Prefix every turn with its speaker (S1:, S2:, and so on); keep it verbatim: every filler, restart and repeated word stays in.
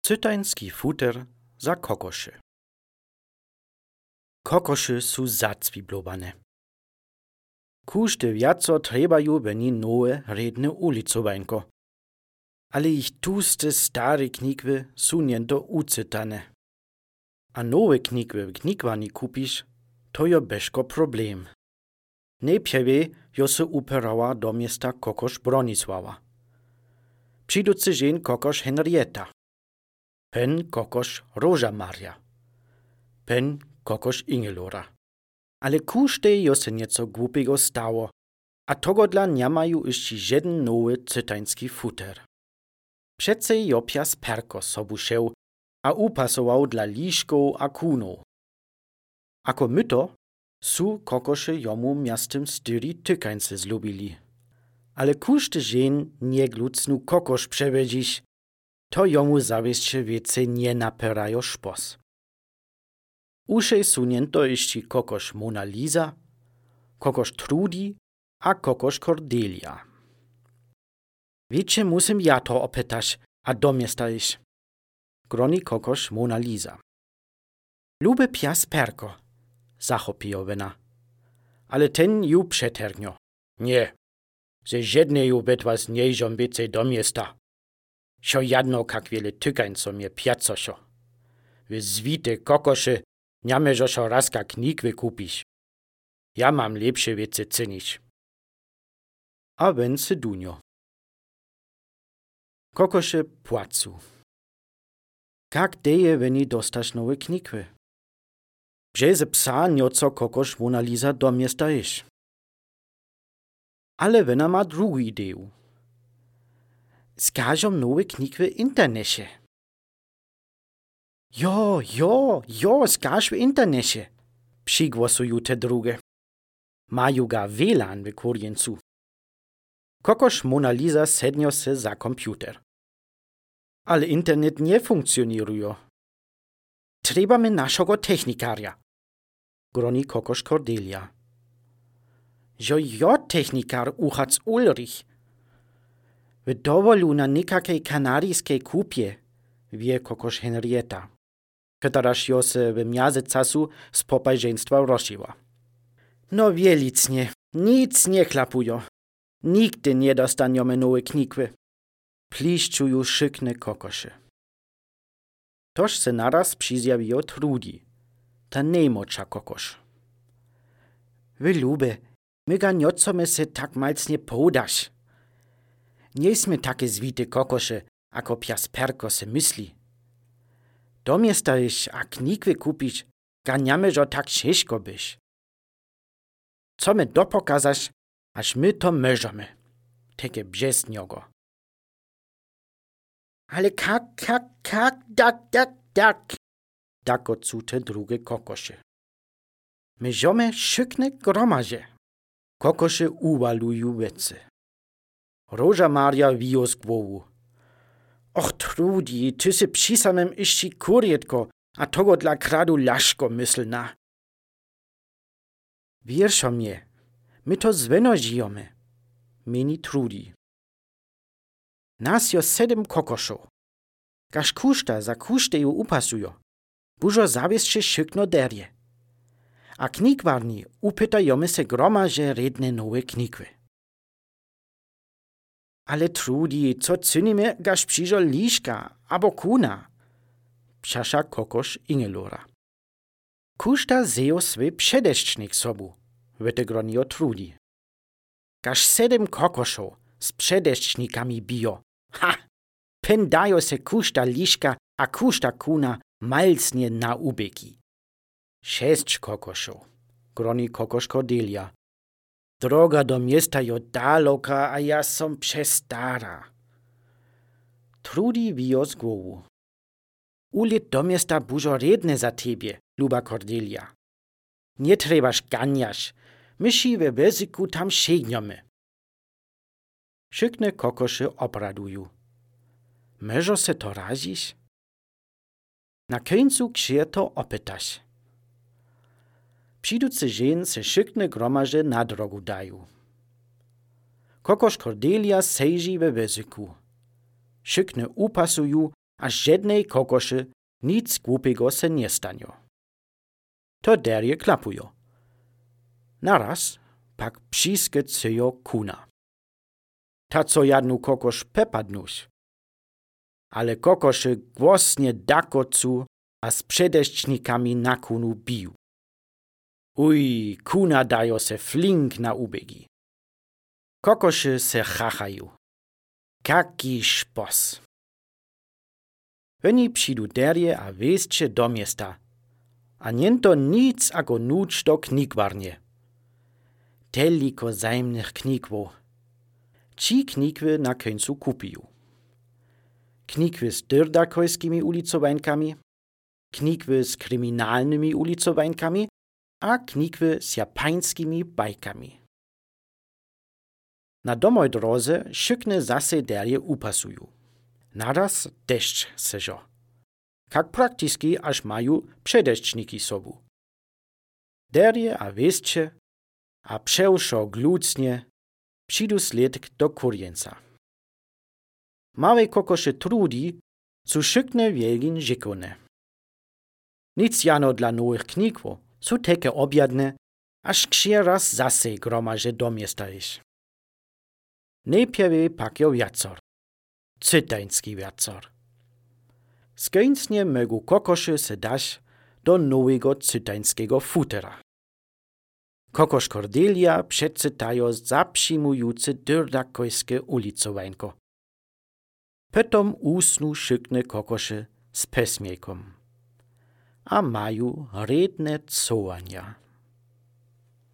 S1: Cytański futer za kokoszy. Kokoszy su zacwiblobane. Kuszty wiaco trebaju beni nowe redne ulicowańko. Ale ich tuste stare knikwy su niento ucytane. A nowe knikwy w knikwarni kupisz, to jo beszko problem. Najpierwie jo se uperała do miasta kokosz Bronisława. Přiduce žen kokosz Henrietta. Pen kokosz Róża Maria. Pen kokosz Ingelora. Ale kušte jo se nieco głupiego stało, a togo dla nie mają jeszcze żaden nowy cytański futer. Przece jo pias perko sobu šeł, a upasował dla liszków a kunów. Ako myto, su kokosze jomu miastem styri tykańce zlubili. Ale kušte żen nie glucnu kokosz przewedzisz, to jomu zawieście wiece nie naperajo szpos. Uszej sunięto jeszcze kokosz Mona Lisa, kokosz Trudi a kokosz Cordelia. Wiecie, musim ja to opytać, a do miasta iść. Groni kokosz Mona Lisa. Lube pias perko, zachopijo wena. Ale ten ju przetergnio. Nie, ze żadne ju betwas nie żombice do miasta. Szo jadno kak wiele tykańco mnie piacoszo. Wy zwite kokoszy nie żoszo razka knikwy kupisz. Ja mam lepsze wiece cynić. A wen se dunio. Kokosze płacu. Kak deje, weni dostasz nowe knikwy? Brzeze psa nioco kokosz Mona Lisa do miasta isz. Ale wena ma drugu ideju. Skażom nowe knikwy internecie. Jo, jo, jo, skaż w internecie. Przygłosują te drugie. Mają ga W L A N w kurjencu. Kokosz Mona Lisa sednio se za komputer. Ale internet nie funkcjoniruje. Trzeba mi naszego technikaria. Groni kokosz Cordelia. Jo, jo, technikar uchac Ulrich. W dowolu na nikakiej kanaryjskiej kupie, wie kokosz Henrietta, któraż jo se w miaze casu z popajżeństwa rozsiła. No wielicnie, nic nie chlapujo. Nigdy nie dostaniemy nowe knikwy. Pliszczuju szykne kokosze. Toż se naraz przyzjawiło Trudi, ta najmłodsza kokosz. Wy lube, my ga niocome se tak malcnie podasz. Nie sme takie zwite kokosze, ako pias perko se myśli. Do miasta iść, a knikwy kupić, ganiamy, że tak ciężko byś. Co my dopokazasz, aż my to możemy. Takie brzez niego. Ale kak, kak, kak, dak, dak, dak. Dako cute drugie kokosze. My żome szykne gromaże. Kokosze uwaluju wece. Róża Maria wijo z głowu. Och, Trudi, ty si przy samym iści kurietko, a togo dla kradu laszko myslna. Wierszo mnie, my to zweno żyjemy, meni Trudi. Nas jo sedem kokoszów. Każ kuszta za kuszte ju upasujo, bużo zawieszcze szykno derje. A knikwarni upytajemy se gromaże redne nowe knikwy. Ale Trudi, co cynimy, gaż przyjrzał liszka, abo kuna? Pszasza kokosz Ingelora. Kuszta zejo swy przedeszcznik sobu, wete gronio Trudi. Gaż sedem kokoszów z przedeszcznikami bio. Ha! Pen dajo se kuszta liszka, a kuszta kuna malcnie na ubeki. Sześć kokoszów, groni kokosz Cordelia. Droga do miasta jo daloka, a ja som przestara. Trudi wijo z głowu. Ulit do miasta bużo redne za tebie, luba Cordelia. Nie trebasz ganiasz, mysi we wezyku tam siedniomy. Szykne kokosze obraduju. Możo se to razisz? Na końcu księto opytasz. Přiduce žen se szykne gromaże na drogu dają. Kokosz Cordelia sejži we wezyku. Szykne upasuju a żadnej kokoszy nic głupiego se nie stanio. To derje klapujo. Naraz pak prziskycujo kuna. Ta co jadnu kokosz pepadnuś. Ale kokoszy głosnie dakocu a z przedeśćnikami na kunu bił. Uj, kuna dajo se flink na ubiegi. Kokoszy se chachają. Kaki szpos. Oni przyjdu derje a wieście do miasta. A niento nic ako nuć do knigwarnie. Teliko zajmnych knigwo. Ci knigwy na końcu kupiją. Knigwy z dyrdakojskimi ulicowańkami, knigwy z kryminalnymi ulicowańkami, a knigwy z japańskimi bajkami. Na domoj drodze szykne zase derje upasują. Naraz deszcz sežo. Kak praktiski aż mają przedeśćniki sobu. Derje a wieście, a przewszo glucnie, przyjdu sled do kurjenca. Małe kokosze trudi, su szykne wielgin żykone. Nic jano dla nowych knigwo, su teke objadne, aż raz zase gromaże do miasta iść. Najpierw pakio wiacor. Cytański wiacor. Skończnie mogą kokosze se dać do nowego cytańskiego futera. Kokosz Cordelia przedcytajo zaprzyjmujące dyrdakojskie ulicowańko. Potom usnu szykne kokosze z pesmiejkom. A mają redne cowania.